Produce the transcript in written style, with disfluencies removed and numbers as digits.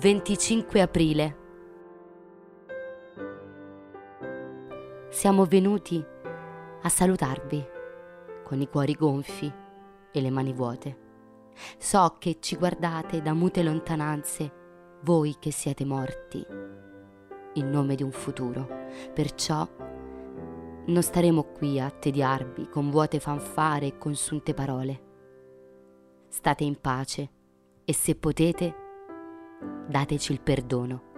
25 aprile. Siamo venuti a salutarvi con i cuori gonfi e le mani vuote. So che ci guardate da mute lontananze, voi che siete morti, in nome di un futuro. Perciò non staremo qui a tediarvi con vuote fanfare e consunte parole. State in pace e se potete, dateci il perdono.